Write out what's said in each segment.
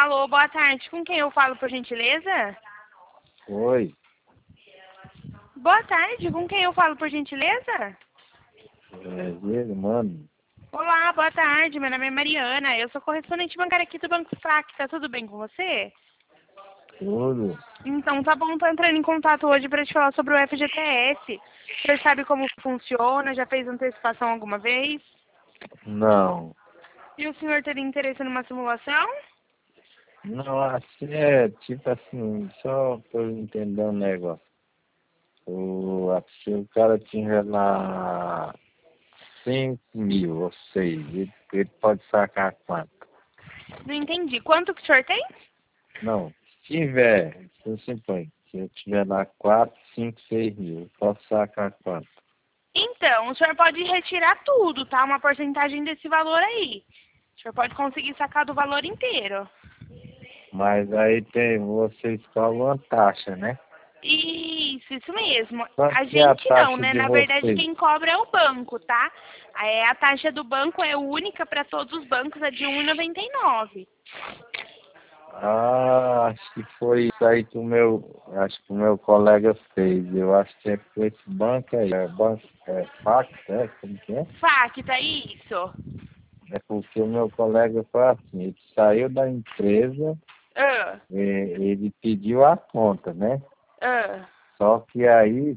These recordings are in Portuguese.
Alô, boa tarde. Com quem eu falo, por gentileza? Oi, Boa tarde. Com quem eu falo, por gentileza? ele, mano. Olá, boa tarde. Meu nome é Mariana. Eu sou correspondente bancária aqui do Banco FAC. Tá tudo bem com você? Tudo? Então, tá bom. Tô entrando em contato hoje para te falar sobre o FGTS. Você sabe como funciona? Já fez antecipação alguma vez? Não. E o senhor teria interesse numa simulação? Não, assim é tipo assim, só pra eu entender um negócio. Se o cara tiver lá 5.000 ou 6, ele pode sacar quanto? Não entendi. Quanto que o senhor tem? Não, se tiver, se eu tiver lá 4, 5, 6 mil, eu posso sacar quanto? Então, o senhor pode retirar tudo, tá? Uma porcentagem desse valor aí. O senhor pode conseguir sacar do valor inteiro. Mas aí você escolhe uma taxa, né? Isso mesmo. Quanto A que é a gente não, taxa né? de Na verdade, vocês? quem cobra é o banco, tá? A taxa do banco é única para todos os bancos, é de R$ 1,99. Ah, acho que foi isso aí acho que o meu colega fez. Eu acho que é com esse banco aí, Fax, como que é? FAC, tá isso? É porque o meu colega foi assim, ele saiu da empresa, Ah, ele pediu a conta, né? ah, Só que aí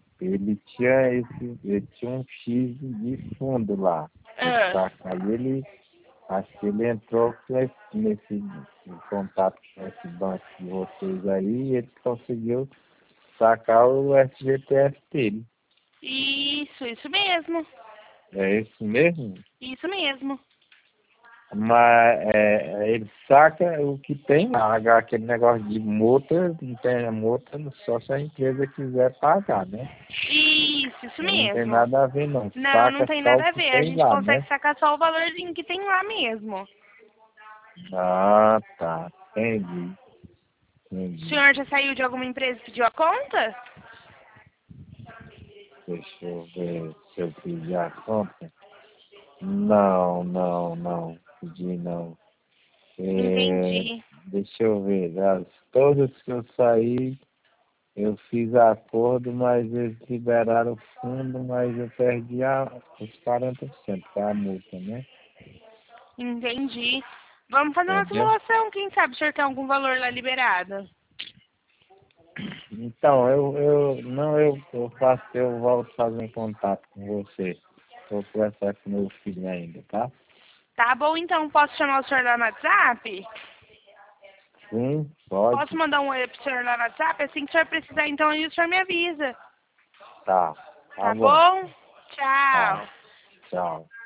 ele tinha um X de fundo lá. ah. Aí acho que ele entrou em contato com esse banco de vocês aí e ele conseguiu sacar o FGTS dele. Isso mesmo. É isso mesmo? Isso mesmo. Mas ele saca o que tem lá, aquele negócio de multa, não tem multa só se a empresa quiser pagar, né? Isso Não tem mesmo. nada a ver não, Não, não saca tem só o nada a que ver. A tem gente lá, consegue né? sacar só o valorzinho que tem lá mesmo. Ah, tá, entendi, O entendi. senhor já saiu de alguma empresa e pediu a conta? Deixa eu ver se eu fiz a conta. Não, não, não, pedi não. Entendi. Deixa eu ver, todas que eu saí, eu fiz acordo, mas eles liberaram o fundo, mas eu perdi os 40%, que é a multa, né? Entendi. Vamos fazer uma Entendeu? simulação. Quem sabe o senhor tem algum valor lá liberado? Então, não, eu volto a fazer um contato com você. Vou conversar com meu filho ainda, tá? Tá bom, então. Posso chamar o senhor lá no WhatsApp? Sim, Posso pode? mandar um oi pro senhor lá no WhatsApp? Assim que o senhor precisar, então, aí o senhor me avisa. Tá, tá Tá bom. bom? Tá, Tchau. tchau.